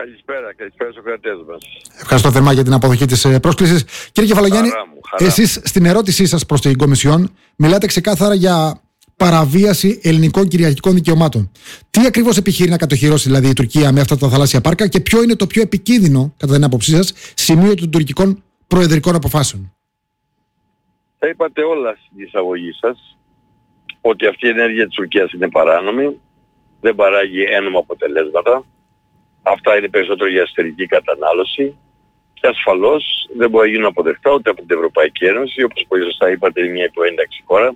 καλησπέρα στους κρατές μας. Ευχαριστώ θερμά για την αποδοχή της πρόσκλησης. Κύριε Κεφαλογιάννη, εσείς στην ερώτησή σας προς την Κομισιόν μιλάτε ξεκάθαρα για παραβίαση ελληνικών κυριαρχικών δικαιωμάτων. Τι ακριβώς επιχειρεί να κατοχυρώσει δηλαδή η Τουρκία με αυτά τα θαλάσσια πάρκα και ποιο είναι το πιο επικίνδυνο, κατά την άποψή σας, σημείο των τουρκικών προεδρικών αποφάσεων? Θα είπατε όλα στην εισαγωγή σας ότι αυτή η ενέργεια της Τουρκίας είναι παράνομη, δεν παράγει ένομα αποτελέσματα. Αυτά είναι περισσότερο για εσωτερική κατανάλωση και ασφαλώς δεν μπορεί να γίνουν αποδεκτά ούτε από την Ευρωπαϊκή Ένωση, όπως πολύ σωστά είπατε, είναι μια υποένταξη χώρα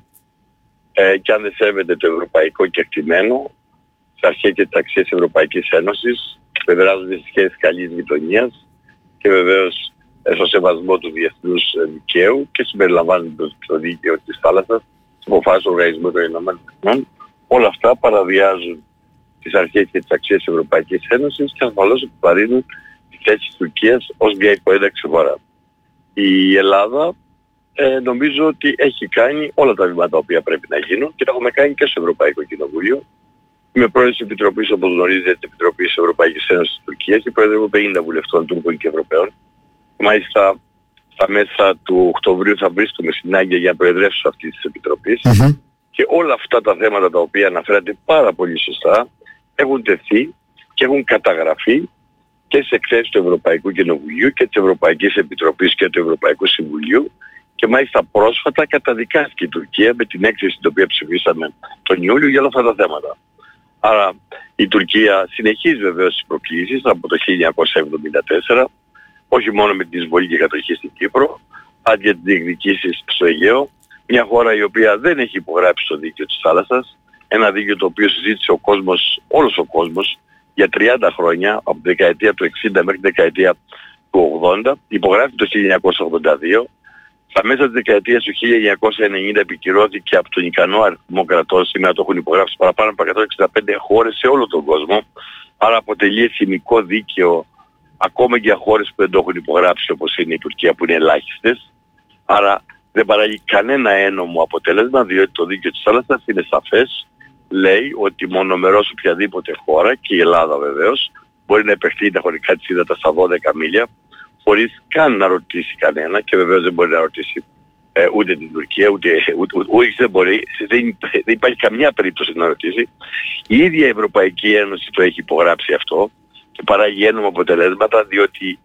και αν δεν σέβεται το ευρωπαϊκό κεκτημένο, τις αρχές και τις αξίες της Ευρωπαϊκής Ένωσης, πεδράζονται στις σχέσεις καλής γειτονίας και βεβαίως στο σεβασμό του διεθνούς δικαίου και συμπεριλαμβάνεται το δίκαιο της θάλασσας, τις αποφάσεις του Οργανισμού των Ηνωμένων Εθνών, όλα αυτά παραβιάζουν τις αρχές και τις αξίες της Ευρωπαϊκής Ένωσης και ασφαλώς επιβαρύνουν τη θέση της Τουρκίας ως μια υποένταξη χώρα. Η Ελλάδα νομίζω ότι έχει κάνει όλα τα βήματα τα οποία πρέπει να γίνουν και τα έχουμε κάνει και στο Ευρωπαϊκό Κοινοβούλιο. Είμαι πρόεδρος της Επιτροπής, όπως γνωρίζετε, της Επιτροπής της Ευρωπαϊκής Ένωσης της Τουρκίας και πρόεδρος 50 βουλευτών Τούρκων και Ευρωπαίων. Μάλιστα, στα μέσα του Οκτωβρίου θα βρίσκομαι στην Άγκυρα για να προεδρεύσω αυτής της Επιτροπής. Και όλα αυτά τα θέματα τα οποία αναφέρατε πάρα πολύ σωστά έχουν τεθεί και έχουν καταγραφεί και σε εκθέσεις του Ευρωπαϊκού Κοινοβουλίου και της Ευρωπαϊκής Επιτροπής και του Ευρωπαϊκού Συμβουλίου και μάλιστα πρόσφατα καταδικάστηκε η Τουρκία με την έκθεση την οποία ψηφίσαμε τον Ιούλιο για όλα αυτά τα θέματα. Άρα η Τουρκία συνεχίζει βεβαίως τις προκλήσεις από το 1974, όχι μόνο με την εισβολή και κατοχή στην Κύπρο, αλλά και τις διεκδικήσεις στο Αιγαίο, μια χώρα η οποία δεν έχει υπογράψει το δίκαιο της θάλασσας, ένα δίκαιο το οποίο συζήτησε ο κόσμος, όλος ο κόσμος, για 30 χρόνια, από τη δεκαετία του 60 μέχρι τη δεκαετία του 80, υπογράφει το 1982, στα μέσα της δεκαετίας του 1990 επικυρώθηκε από τον ικανό αριθμό κρατών, σήμερα το έχουν υπογράψει παραπάνω από 165 χώρες σε όλο τον κόσμο, άρα αποτελεί εθνικό δίκαιο ακόμα και για χώρες που δεν το έχουν υπογράψει όπως είναι η Τουρκία που είναι ελάχιστες, άρα δεν παράγει κανένα ένομο αποτέλεσμα διότι το δίκαιο της θάλασσας είναι σαφές, λέει ότι μονομερός οποιαδήποτε χώρα και η Ελλάδα βεβαίως μπορεί να επεκτείνει τα χωρικά της ύδατα στα 12 μίλια χωρίς καν να ρωτήσει κανένα και βεβαίως δεν μπορεί να ρωτήσει ούτε την Τουρκία ούτε δεν μπορεί, δεν υπάρχει καμιά περίπτωση να ρωτήσει. Η ίδια η Ευρωπαϊκή Ένωση το έχει υπογράψει αυτό και παράγει ένομα αποτελέσματα διότι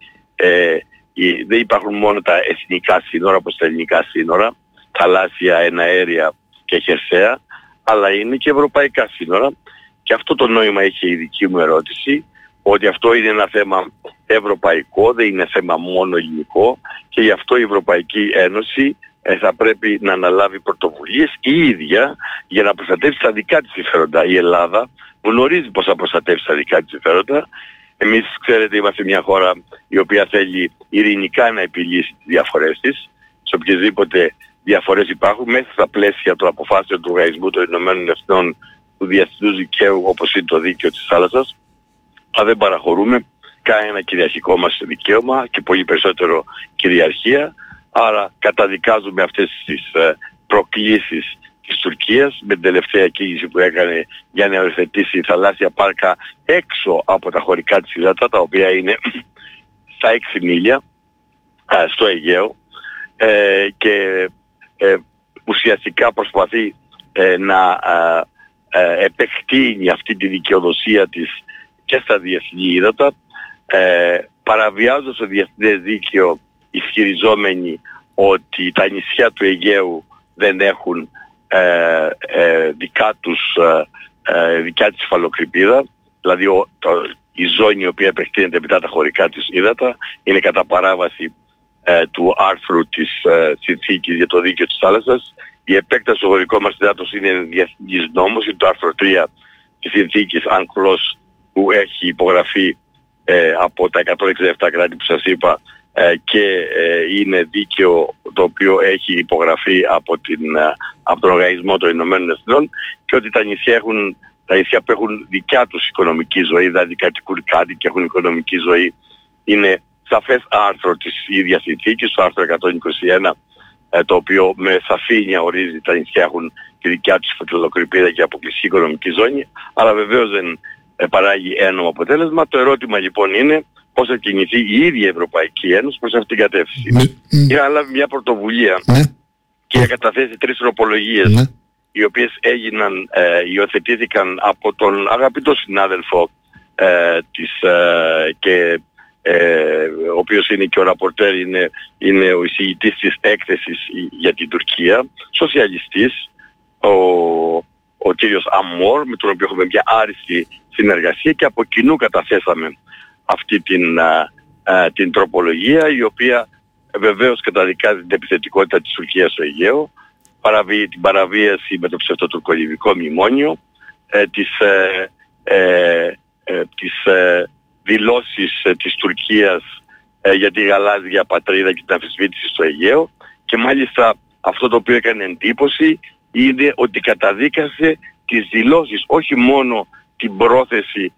δεν υπάρχουν μόνο τα εθνικά σύνορα όπως τα ελληνικά σύνορα, θαλάσσια, εναέρια και χερσαία, αλλά είναι και ευρωπαϊκά σύνορα και αυτό το νόημα έχει η δική μου ερώτηση, ότι αυτό είναι ένα θέμα ευρωπαϊκό, δεν είναι θέμα μόνο ελληνικό και γι' αυτό η Ευρωπαϊκή Ένωση θα πρέπει να αναλάβει πρωτοβουλίες η ίδια για να προστατεύσει τα δικά της συμφέροντα. Η Ελλάδα γνωρίζει πώς θα προστατεύσει τα δικά της συμφέροντα. Εμείς, ξέρετε, είμαστε μια χώρα η οποία θέλει ειρηνικά να επιλύσει τις διαφορές της, σε οποιασδήποτε διαφορές υπάρχουν, μέσα στα πλαίσια των αποφάσεων του Οργανισμού των Ηνωμένων Εθνών του διεθνούς δικαίου, όπως είναι το δίκαιο της θάλασσας. Αλλά δεν παραχωρούμε κανένα κυριαρχικό μας δικαίωμα και πολύ περισσότερο κυριαρχία. Άρα καταδικάζουμε αυτές τις προκλήσεις της Τουρκίας με την τελευταία κίνηση που έκανε για να οριοθετήσει θαλάσσια πάρκα έξω από τα χωρικά της ύδατα, τα οποία είναι στα 6 μίλια στο Αιγαίο και ουσιαστικά προσπαθεί να επεκτείνει αυτή τη δικαιοδοσία της και στα διεθνή ύδατα, παραβιάζοντας το διεθνές δίκαιο, ισχυριζόμενοι ότι τα νησιά του Αιγαίου δεν έχουν δικιά της υφαλοκρηπίδα, δηλαδή η ζώνη η οποία επεκτείνεται μετά τα χωρικά της ύδατα είναι κατά παράβαση του άρθρου της συνθήκης για το δίκαιο της θάλασσας. Η επέκταση του χωρικού μας υδάτος είναι διεθνής νόμος, είναι το άρθρο 3 της συνθήκης UNCLOS που έχει υπογραφεί από τα 167 κράτη που σας είπα και είναι δίκαιο το οποίο έχει υπογραφεί από τον Οργανισμό των Ηνωμένων Εθνών και ότι τα νησιά που έχουν δικιά τους οικονομική ζωή, δηλαδή κατοικούν κάτι και έχουν οικονομική ζωή, είναι σαφές άρθρο της ίδιας συνθήκης, το άρθρο 121, το οποίο με σαφήνεια ορίζει τα νησιά έχουν τη δικιά τους υφαλοκρηπίδα και αποκλειστική οικονομική ζώνη, αλλά βεβαίως δεν παράγει ένομο αποτέλεσμα. Το ερώτημα λοιπόν είναι πώς θα κινηθεί η ίδια η Ευρωπαϊκή Ένωση προς αυτήν την κατεύθυνση. Είχα λάβει μια πρωτοβουλία και είχα καταθέσει 3 τροπολογίες οι οποίες υιοθετήθηκαν από τον αγαπητό συνάδελφο ο οποίος είναι και ο ραπορτέρ, είναι ο εισηγητής της έκθεσης για την Τουρκία, σοσιαλιστής, ο κύριος Αμόρ, με τον οποίο έχουμε μια άριστη συνεργασία, και από κοινού καταθέσαμε αυτή την τροπολογία, η οποία βεβαίως καταδικάζει την επιθετικότητα της Τουρκίας στο Αιγαίο, την παραβίαση με το ψευτοτουρκολιβικό μνημόνιο, τις δηλώσεις της Τουρκίας για τη γαλάζια πατρίδα και την αμφισβήτηση στο Αιγαίο, και μάλιστα αυτό το οποίο έκανε εντύπωση είναι ότι καταδίκασε τις δηλώσεις, όχι μόνο την πρόθεση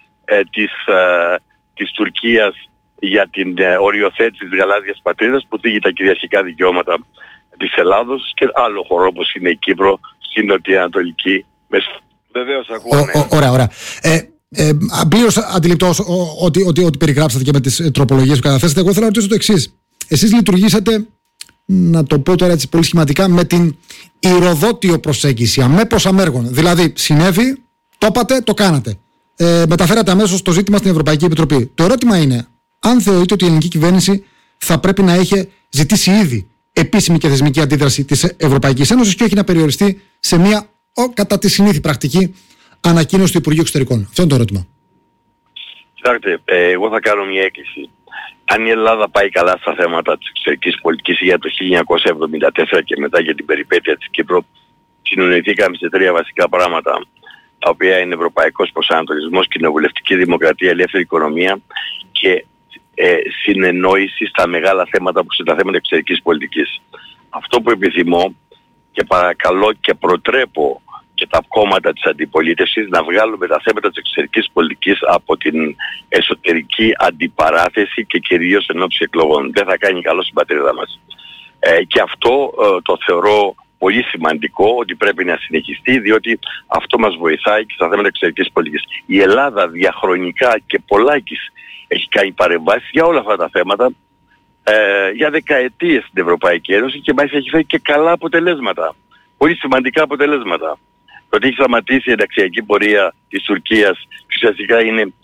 της Τουρκίας για την οριοθέτηση της γαλάζιας πατρίδας που θίγει τα κυριαρχικά δικαιώματα της Ελλάδος και άλλο χώρο όπως είναι η Κύπρο στην νοτιοανατολική Μεσόγειο. Βεβαίως ακούνε. Ωραία. Πλήρως αντιληπτός ότι περιγράψατε και με τις τροπολογίες που καταθέσατε. Εγώ θέλω να ρωτήσω το εξής. Εσείς λειτουργήσατε, να το πω τώρα έτσι πολύ σχηματικά, με την ηροδότιο προσέγγιση, αμέπως αμέργων. Δηλαδή, συνέβη, το είπατε, το κάνατε. Μεταφέρατε αμέσως το ζήτημα στην Ευρωπαϊκή Επιτροπή. Το ερώτημα είναι, αν θεωρείτε ότι η ελληνική κυβέρνηση θα πρέπει να είχε ζητήσει ήδη επίσημη και θεσμική αντίδραση της Ευρωπαϊκής Ένωσης και όχι να περιοριστεί σε μια κατά τη συνήθη πρακτική ανακοίνωση του Υπουργείου Εξωτερικών. Αυτό είναι το ερώτημα. Κοιτάξτε, εγώ θα κάνω μια έκκληση. Αν η Ελλάδα πάει καλά στα θέματα της εξωτερικής πολιτικής για το 1974 και μετά για την περιπέτεια της Κύπρου, συνονιθήκαμε σε 3 βασικά πράγματα, τα οποία είναι ευρωπαϊκός προσανατολισμός, κοινοβουλευτική δημοκρατία, ελεύθερη οικονομία και συνεννόηση στα μεγάλα θέματα που είναι τα θέματα εξωτερικής πολιτικής. Αυτό που επιθυμώ και παρακαλώ και προτρέπω και τα κόμματα της αντιπολίτευσης να βγάλουμε τα θέματα της εξωτερικής πολιτικής από την εσωτερική αντιπαράθεση και κυρίως εν ώψη εκλογών. Δεν θα κάνει καλό στην πατρίδα μας. Και αυτό το θεωρώ πολύ σημαντικό ότι πρέπει να συνεχιστεί, διότι αυτό μας βοηθάει και στα θέματα εξωτερικής πολιτικής. Η Ελλάδα διαχρονικά και πολλάκις έχει κάνει παρεμβάσεις για όλα αυτά τα θέματα για δεκαετίες στην Ευρωπαϊκή Ένωση και μάλιστα έχει φέρει και καλά αποτελέσματα. Πολύ σημαντικά αποτελέσματα. Το ότι έχει σταματήσει η ενταξιακή πορεία της Τουρκίας ουσιαστικά είναι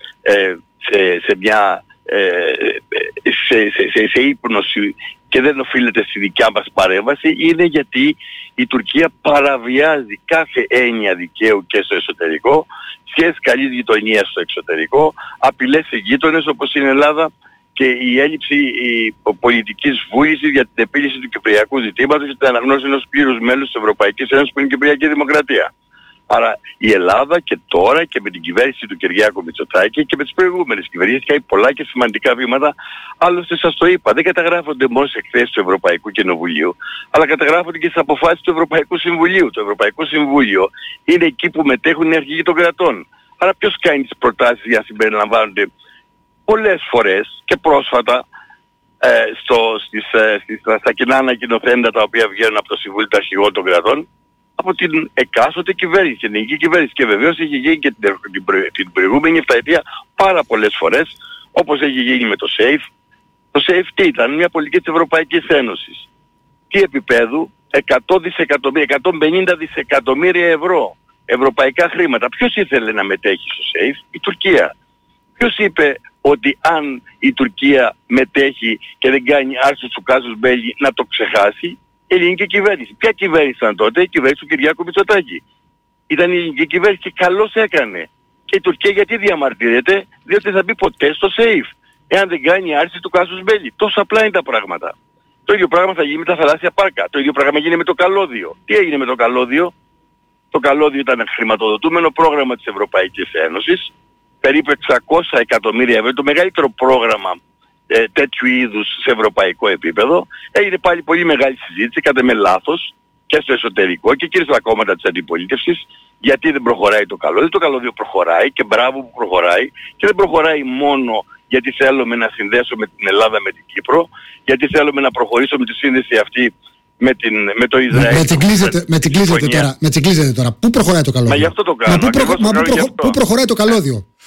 σε ύπνωση και δεν οφείλεται στη δικιά μας παρέμβαση, είναι γιατί η Τουρκία παραβιάζει κάθε έννοια δικαίου και στο εσωτερικό, σχέσεις καλής γειτονίας στο εξωτερικό, απειλές σε γείτονες όπως είναι η Ελλάδα και η έλλειψη πολιτικής βούλησης για την επίλυση του κυπριακού ζητήματος και την αναγνώριση ενός πλήρους μέλους της Ευρωπαϊκής Ένωσης που είναι η Κυπριακή Δημοκρατία. Άρα η Ελλάδα και τώρα και με την κυβέρνηση του Κυριάκου Μητσοτάκη και με τις προηγούμενες κυβερνήσεις έχει πολλά και σημαντικά βήματα. Άλλωστε σας το είπα, δεν καταγράφονται μόνο σε εκθέσεις του Ευρωπαϊκού Κοινοβουλίου, αλλά καταγράφονται και στις αποφάσεις του Ευρωπαϊκού Συμβουλίου. Το Ευρωπαϊκό Συμβούλιο είναι εκεί που μετέχουν οι αρχηγοί των κρατών. Άρα ποιος κάνει τις προτάσεις για να συμπεριλαμβάνονται πολλές φορές και πρόσφατα στα κοινά ανακοινωθέντα τα οποία βγαίνουν από το Συμβούλιο των Αρχηγών των Κρατών από την εκάστοτε κυβέρνηση, την ελληνική κυβέρνηση. Και βεβαίως έχει γίνει και την προηγούμενη 7 ετία πάρα πολλές φορές, όπως έχει γίνει με το SAFE. Το SAFE τι ήταν? Μια πολιτική της Ευρωπαϊκής Ένωσης. Τι επίπεδου? 150 δισεκατομμύρια ευρώ ευρωπαϊκά χρήματα. Ποιος ήθελε να μετέχει στο SAFE? Η Τουρκία. Ποιος είπε ότι αν η Τουρκία μετέχει και δεν κάνει άρση του κάζους μπέλι να το ξεχάσει? Η ελληνική κυβέρνηση. Ποια κυβέρνηση ήταν τότε? Η κυβέρνηση του Κυριάκου Μητσοτάκη. Ήταν η ελληνική κυβέρνηση και καλώς έκανε. Και η Τουρκία γιατί διαμαρτύρεται? Διότι δεν θα μπει ποτέ στο SAFE εάν δεν κάνει άρση του κάζους μπέλι. Τόσο απλά είναι τα πράγματα. Το ίδιο πράγμα θα γίνει με τα θαλάσσια πάρκα. Το ίδιο πράγμα γίνει με το καλώδιο. Τι έγινε με το καλώδιο? Το καλώδιο ήταν χρηματοδοτούμενο πρόγραμμα της Ευρωπαϊκής Ένωσης. Περίπου 600 εκατομμύρια ευρώ. Το μεγαλύτερο πρόγραμμα τέτοιου είδους σε ευρωπαϊκό επίπεδο. Έγινε πάλι πολύ μεγάλη συζήτηση, κατά με λάθος και στο εσωτερικό και κυρίως στα κόμματα της αντιπολίτευσης, γιατί δεν προχωράει το καλώδιο. Το καλώδιο προχωράει και μπράβο που προχωράει, και δεν προχωράει μόνο γιατί θέλουμε να συνδέσουμε την Ελλάδα με την Κύπρο, γιατί θέλουμε να προχωρήσουμε τη σύνδεση αυτή με το Ισραήλ. Με την κλείζετε τώρα. Πού προχωράει το καλώδιο? Μα γι' αυτό το κάνω. Πού προχωράει το καλώδιο?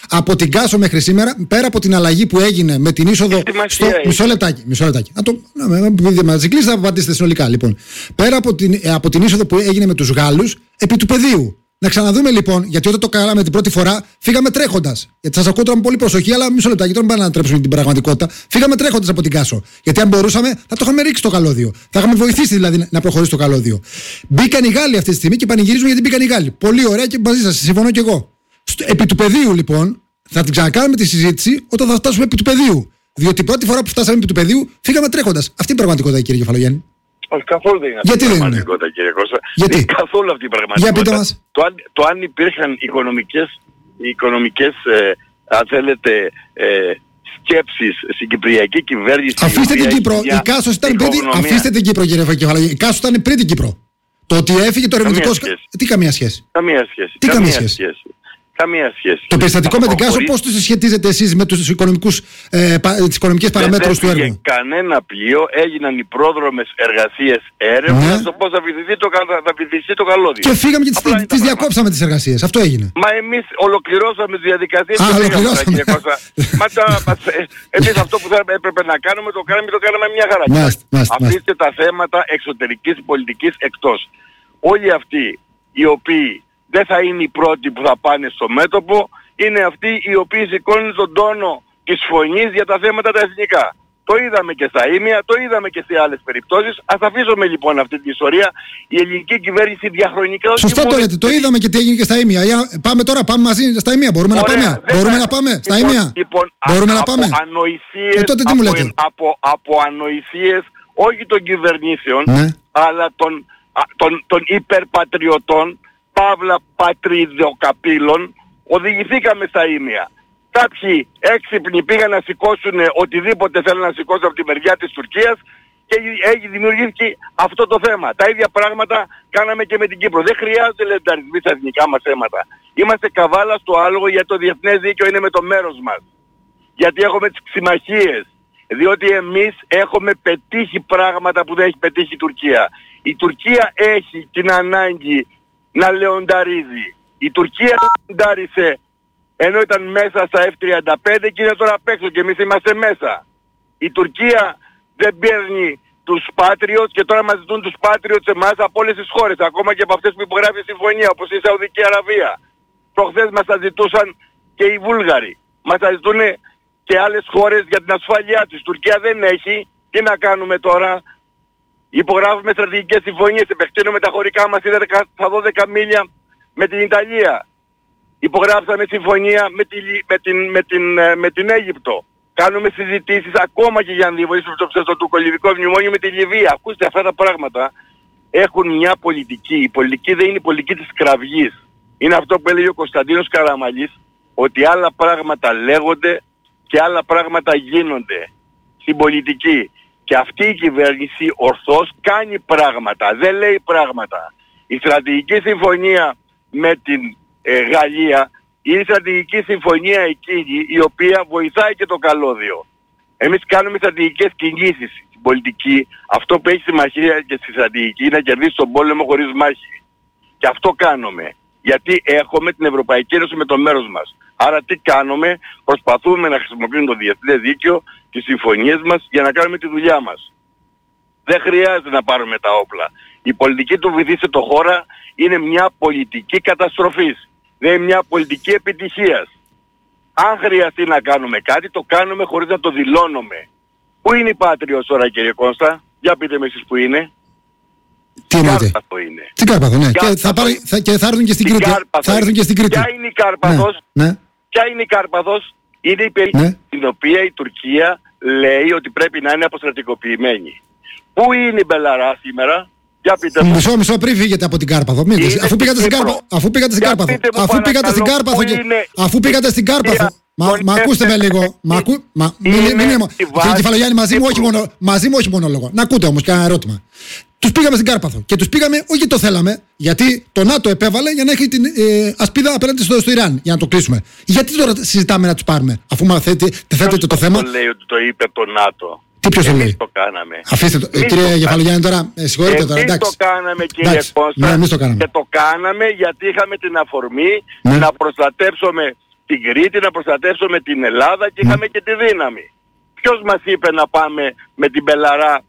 Από την Κάσο μέχρι σήμερα, πέρα από την αλλαγή που έγινε με την είσοδο. Μισό λεπτάκι. Μαζί κλείσει, θα απαντήσετε συνολικά. Λοιπόν, πέρα από την είσοδο που έγινε με τους Γάλλους, επί του πεδίου. Να ξαναδούμε λοιπόν, γιατί όταν το κάναμε την πρώτη φορά, φύγαμε τρέχοντας. Γιατί σας ακούω τώρα με πολύ προσοχή, αλλά μισό λεπτάκι, τώρα μην πάμε να τρέψουμε την πραγματικότητα. Φύγαμε τρέχοντας από την Κάσο. Γιατί αν μπορούσαμε, θα το είχαμε ρίξει το καλώδιο. Θα είχαμε βοηθήσει δηλαδή να προχωρήσει το καλώδιο. Μπήκαν οι Γάλλοι αυτή τη στιγμή και πανηγυρίζουν γιατί μπήκαν οι Γάλλοι. Πολύ ωραία και μαζί σας, συμφωνώ κι εγώ. Επί του πεδίου λοιπόν, θα την ξανακάνουμε τη συζήτηση όταν θα φτάσουμε επί του πεδίου. Διότι πρώτη φορά που φτάσαμε επί του πεδίου, φύγαμε τρέχοντας. Αυτή είναι η πραγματικότητα, κύριε Κεφαλογιάννη. Όχι, καθόλου δεν είναι αυτή η πραγματικότητα, κύριε Κώστα. Γιατί? Είναι καθόλου αυτή η πραγματικότητα. Για πείτε μας. Το αν υπήρχαν οικονομικές αν θέλετε, σκέψεις στην κυπριακή κυβέρνηση. Αφήστε την Κύπρο. Η Κάσος ήταν πριν. Αφήστε την Κύπρο, κύριε Κεφαλογιάννη. Η Κάσος ήταν πριν την Κύπρο. Το ότι έφυγε το ερευνητικό. Τι καμία σχέση. Καμία σχέση. Το περιστατικό με την Κάσο πώς το συσχετίζετε εσείς με τις οικονομικές παραμέτρους του έργου? Δεν κανένα πλοίο, έγιναν οι πρόδρομες εργασίες έρευνας, το πώς θα βυθιστεί το καλώδιο. Και φύγαμε και τις διακόψαμε τις εργασίες. Αυτό έγινε. Μα εμείς ολοκληρώσαμε τις διαδικασίες. Ολοκληρώσαμε. Εμείς αυτό που έπρεπε να κάνουμε το κάναμε μια χαρά. Αφήστε τα θέματα εξωτερικής πολιτικής εκτός. Όλοι αυτοί οι οποίοι δεν θα είναι οι πρώτοι που θα πάνε στο μέτωπο, είναι αυτοί οι οποίοι σηκώνουν τον τόνο της φωνής για τα θέματα τα εθνικά. Το είδαμε και στα Ήμια, το είδαμε και σε άλλες περιπτώσεις. Ας αφήσουμε λοιπόν αυτή την ιστορία. Η ελληνική κυβέρνηση διαχρονικά... Σωστά το λέτε, το είδαμε και τι έγινε και στα Ήμια. Πάμε τώρα, πάμε μαζί στα Ήμια. Μπορούμε να πάμε? Μπορούμε να πάμε στα Ήμια? Μπορούμε να πάμε? Τότε τι μου λέτε? Από ανοησίες, όχι των κυβερνήσεων, αλλά των υπερπατριωτών, παύλα πατριδοκαπήλων, οδηγηθήκαμε στα Ήμια. Κάποιοι έξυπνοι πήγαν να σηκώσουν οτιδήποτε θέλουν να σηκώσουν από τη μεριά της Τουρκίας και δημιουργήθηκε αυτό το θέμα. Τα ίδια πράγματα κάναμε και με την Κύπρο. Δεν χρειάζεται λενταρισμοί στα εθνικά μας θέματα. Είμαστε καβάλα στο άλογο γιατί το διεθνές δίκαιο είναι με το μέρος μας. Γιατί έχουμε τις συμμαχίες. Διότι εμείς έχουμε πετύχει πράγματα που δεν έχει πετύχει η Τουρκία. Η Τουρκία έχει την ανάγκη να λεονταρίζει. Η Τουρκία λεοντάρισε ενώ ήταν μέσα στα F-35 και είναι τώρα απ' έξω και εμείς είμαστε μέσα. Η Τουρκία δεν παίρνει τους Patriots και τώρα μας ζητούν τους Patriots εμάς από όλες τις χώρες, ακόμα και από αυτές που υπογράφει η συμφωνία, όπως η Σαουδική Αραβία. Προχθές μας τα ζητούσαν και οι Βούλγαροι. Μας τα ζητούν και άλλες χώρες για την ασφάλειά τους. Η Τουρκία δεν έχει. Τι να κάνουμε τώρα? Υπογράφουμε στρατηγικές συμφωνίες, επεκτείνουμε τα χωρικά μας στα 12 μίλια με την Ιταλία. Υπογράψαμε συμφωνία με την Αίγυπτο. Κάνουμε συζητήσεις ακόμα και για να διαβολήσουμε το ψευτοτουρκολιβικό μνημόνιο με τη Λιβύη. Ακούστε, αυτά τα πράγματα έχουν μια πολιτική. Η πολιτική δεν είναι η πολιτική της κραυγής. Είναι αυτό που έλεγε ο Κωνσταντίνος Καραμαλής, ότι άλλα πράγματα λέγονται και άλλα πράγματα γίνονται στην πολιτική. Και αυτή η κυβέρνηση ορθώς κάνει πράγματα, δεν λέει πράγματα. Η στρατηγική συμφωνία με την Γαλλία είναι η στρατηγική συμφωνία εκείνη η οποία βοηθάει και το καλώδιο. Εμείς κάνουμε στρατηγικές κινήσεις στην πολιτική. Αυτό που έχει σημασία και στη στρατηγική είναι να κερδίσει τον πόλεμο χωρίς μάχη. Και αυτό κάνουμε. Γιατί έχουμε την Ευρωπαϊκή Ένωση με το μέρος μας. Άρα τι κάνουμε? Προσπαθούμε να χρησιμοποιούμε το διεθνές δίκαιο, τις συμφωνίες μας για να κάνουμε τη δουλειά μας. Δεν χρειάζεται να πάρουμε τα όπλα. Η πολιτική του βυθίστε το χώρα είναι μια πολιτική καταστροφής. Δεν είναι μια πολιτική επιτυχίας. Αν χρειαστεί να κάνουμε κάτι, το κάνουμε χωρίς να το δηλώνουμε. Πού είναι η Patriots τώρα, κύριε Κώστα? Για πείτε με εσείς που είναι. Τι εννοείτε? Κάρπαθο είναι. Στην Κάρπαθο, ναι. Και θα έρθουν και στην Κρήτη. Θα έρθουν και στην Κρήτη. Ποια είναι η Κάρπαθος? Ναι. Ποια είναι η Κάρπαθος? Είναι η περίπτωση στην οποία η Τουρκία λέει ότι πρέπει να είναι αποστρατικοποιημένη. Πού είναι η Μπελαρά σήμερα? Για πείτε μου. Μισό πριν φύγετε από την Κάρπαθο. Αφού πήγατε στην Κάρπαθο. Μα ακούστε με λίγο. Κύριε Κεφαλογιάννη, μαζί μου όχι μονόλογο. Να ακούτε όμως και ένα ερώτημα. Τους πήγαμε στην Κάρπαθο και τους πήγαμε όχι γιατί το θέλαμε, γιατί το ΝΑΤΟ επέβαλε για να έχει την ασπίδα απέναντι στο Ιράν, για να το κλείσουμε. Γιατί τώρα συζητάμε να τους πάρουμε, αφού θέτετε το θέμα? Δεν λέει ότι το είπε το ΝΑΤΟ. Τι ποιος το λέει? Το κάναμε. Αφήστε το. Κύριε Κεφαλογιάννη, τώρα συγχωρείτε τώρα. Εμείς το κάναμε, κύριε Κώστα. Ναι, εμείς το κάναμε. Και το κάναμε γιατί είχαμε την αφορμή να προστατεύσουμε στην Κρήτη, να προστατεύσουμε την Ελλάδα και είχαμε και τη δύναμη. Ποιος μας είπε να πάμε με την Πελαρά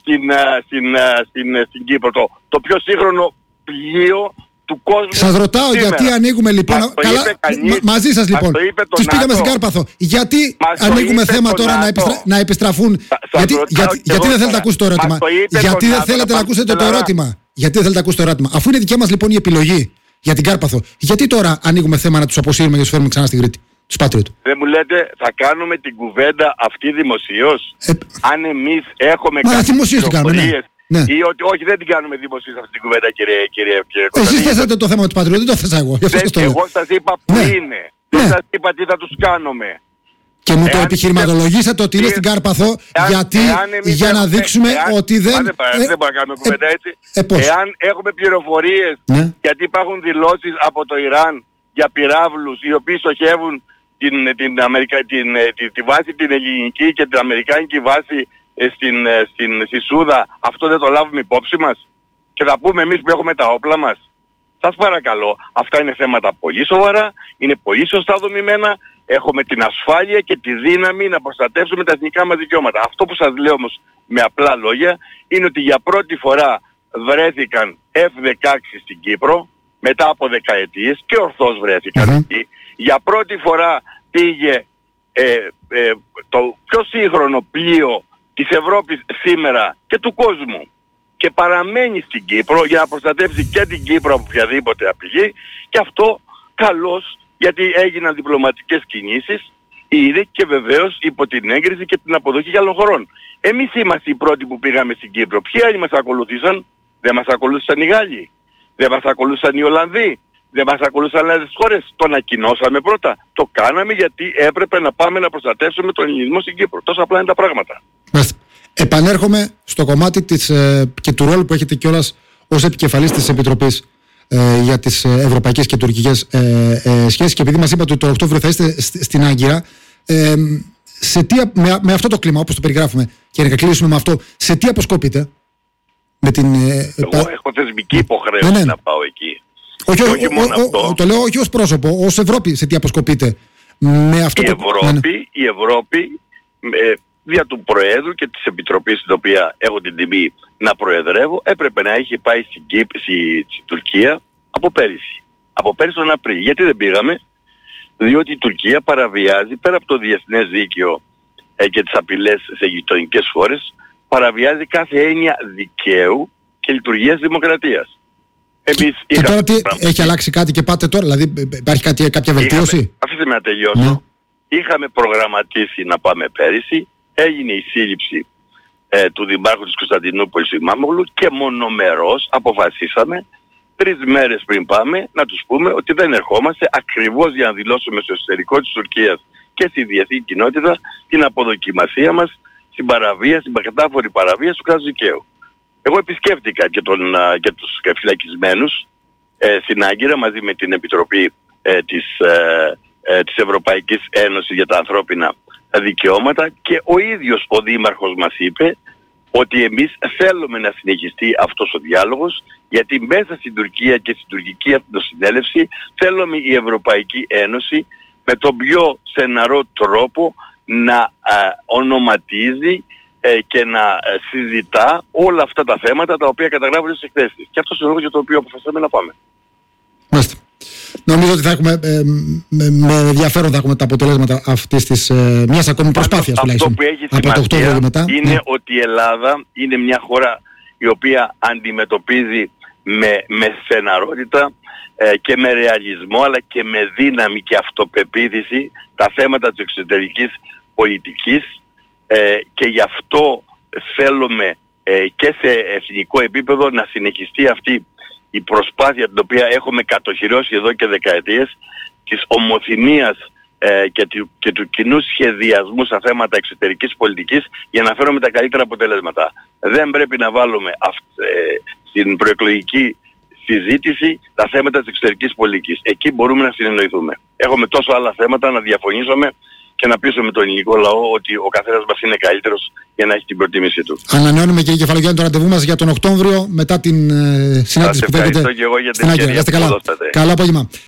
στην Κύπρο, το πιο σύγχρονο πλοίο του κόσμου? Σας ρωτάω σήμερα. Γιατί ανοίγουμε λοιπόν. Μαζί σας λοιπόν. Τους πήγαμε στην Κάρπαθο. Γιατί ανοίγουμε θέμα τώρα να επιστραφούν? Γιατί δεν θέλετε να ακούσετε το ερώτημα? Γιατί δεν θέλετε να ακούσετε το ερώτημα? Γιατί δεν θέλετε να ακούσετε το ερώτημα? Αφού είναι δικιά μας λοιπόν η επιλογή για την Κάρπαθο, γιατί τώρα ανοίγουμε θέμα να τους αποσύρουμε και τους φέρουμε ξανά στην Κρήτη? Δεν μου λέτε, θα κάνουμε την κουβέντα αυτή δημοσίως? Αν εμείς έχουμε κάποιες πληροφορίες, ναι. Ή ότι όχι, δεν την κάνουμε δημοσίως αυτή την κουβέντα, κύριε Εσείς θέσατε το θέμα του Πατριώτη, δεν το θέσα εγώ. Εγώ σας είπα που είναι. Δεν σας είπα τι θα τους κάνουμε. Και μου το επιχειρηματολογήσατε ότι είναι στην Κάρπαθο για να δείξουμε ότι δεν... Δεν μπορούμε να κάνουμε κουβέντα έτσι. Εάν έχουμε πληροφορίες, γιατί υπάρχουν δηλώσεις από το Ιράν για πυράβλους οι οποίοι στοχεύουν τη βάση την ελληνική και την αμερικάνικη βάση στη Σούδα, αυτό δεν το λάβουμε υπόψη μας και θα πούμε εμείς που έχουμε τα όπλα μας? Σας παρακαλώ, αυτά είναι θέματα πολύ σοβαρά, είναι πολύ σωστά δομημένα, έχουμε την ασφάλεια και τη δύναμη να προστατεύσουμε τα εθνικά μας δικαιώματα. Αυτό που σας λέω όμως με απλά λόγια είναι ότι για πρώτη φορά βρέθηκαν F-16 στην Κύπρο μετά από δεκαετίες και ορθώς βρέθηκαν εκεί. Για πρώτη φορά πήγε το πιο σύγχρονο πλοίο της Ευρώπης σήμερα και του κόσμου και παραμένει στην Κύπρο για να προστατεύσει και την Κύπρο από οποιαδήποτε απειλή, και αυτό καλώς, γιατί έγιναν διπλωματικές κινήσεις ήδη και βεβαίως υπό την έγκριση και την αποδοχή και άλλων χωρών. Εμείς είμαστε οι πρώτοι που πήγαμε στην Κύπρο. Ποιοι άλλοι μας ακολούθησαν? Δεν μας ακολούθησαν οι Γάλλοι, δεν μας ακολούθησαν οι Ολλανδοί, δεν μας ακολούθησαν άλλες χώρες. Το ανακοινώσαμε πρώτα. Το κάναμε γιατί έπρεπε να πάμε να προστατεύσουμε τον ελληνισμό στην Κύπρο. Τόσο απλά είναι τα πράγματα. Επανέρχομαι στο κομμάτι και του ρόλου που έχετε κιόλας ως επικεφαλής της Επιτροπής για τις ευρωπαϊκές και τουρκικές σχέσεις, και επειδή μας είπατε ότι το Οκτώβριο θα είστε στην Άγκυρα, με αυτό το κλίμα όπως το περιγράφουμε, και να κλείσουμε με αυτό, σε τι αποσκοπείτε? Εγώ έχω θεσμική υποχρέωση να πάω εκεί. Όχι μόνο αυτό. Το λέω όχι ως πρόσωπο, ως Ευρώπη, σε τι αποσκοπείτε με αυτό? Η Ευρώπη δια του Προέδρου και της Επιτροπής, την οποία έχω την τιμή να προεδρεύω, έπρεπε να έχει πάει στην Τουρκία από πέρυσι. Από πέρυσι τον Απρίλιο. Γιατί δεν πήγαμε? Διότι η Τουρκία παραβιάζει, πέρα από το διεθνές δίκαιο και τις απειλές σε γειτονικές χώρες, παραβιάζει κάθε έννοια δικαίου και λειτουργίας δημοκρατίας. Τώρα έχει αλλάξει κάτι και πάτε τώρα? Δηλαδή υπάρχει κάποια βελτίωση? Αφήστε με να τελειώσω. Είχαμε προγραμματίσει να πάμε πέρυσι. Έγινε η σύλληψη του Δημάρχου της Κωνσταντινούπολης Ημάμογλου και μονομερώς αποφασίσαμε 3 μέρες πριν πάμε να τους πούμε ότι δεν ερχόμαστε, ακριβώς για να δηλώσουμε στο εσωτερικό της Τουρκίας και στη διεθνή κοινότητα την αποδοκιμασία μας στην κατάφορη παραβίαση του κράτους δικαίου. Εγώ επισκέφτηκα και τους φυλακισμένους στην Άγκυρα μαζί με την Επιτροπή της Ευρωπαϊκής Ένωσης για τα ανθρώπινα δικαιώματα, και ο ίδιος ο Δήμαρχος μας είπε ότι εμείς θέλουμε να συνεχιστεί αυτός ο διάλογος, γιατί μέσα στην Τουρκία και στην τουρκική αυτοσυνέλευση θέλουμε η Ευρωπαϊκή Ένωση με τον πιο στεναρό τρόπο να ονοματίζει και να συζητά όλα αυτά τα θέματα τα οποία καταγράφονται στις εκθέσεις. Και αυτός είναι ο λόγος για τον οποίο αποφασίσαμε να πάμε. Μάλιστα. Νομίζω ότι θα έχουμε, με ενδιαφέρον θα έχουμε τα αποτελέσματα αυτής της μιας ακόμη προσπάθειας τουλάχιστον. Αυτό που έχει σημασία είναι ότι η Ελλάδα είναι μια χώρα η οποία αντιμετωπίζει με στεναρότητα και με ρεαλισμό, αλλά και με δύναμη και αυτοπεποίθηση τα θέματα της εξωτερικής πολιτικής, και γι' αυτό θέλουμε και σε εθνικό επίπεδο να συνεχιστεί αυτή η προσπάθεια την οποία έχουμε κατοχυρώσει εδώ και δεκαετίες, της ομοθυμίας και του κοινού σχεδιασμού στα θέματα εξωτερικής πολιτικής, για να φέρουμε τα καλύτερα αποτελέσματα. Δεν πρέπει να βάλουμε στην προεκλογική συζήτηση τα θέματα της εξωτερικής πολιτικής. Εκεί μπορούμε να συνεννοηθούμε. Έχουμε τόσο άλλα θέματα να διαφωνήσουμε και να πείσουμε τον ελληνικό λαό ότι ο καθένας μας είναι καλύτερος για να έχει την προτίμησή του. Ανανεώνουμε, κύριε Κεφαλογιάννη, το ραντεβού μας για τον Οκτώβριο μετά την συνάντηση που θα έχετε. Ευχαριστώ και εγώ για την ευκαιρία που δώσατε. Καλό απόγευμα.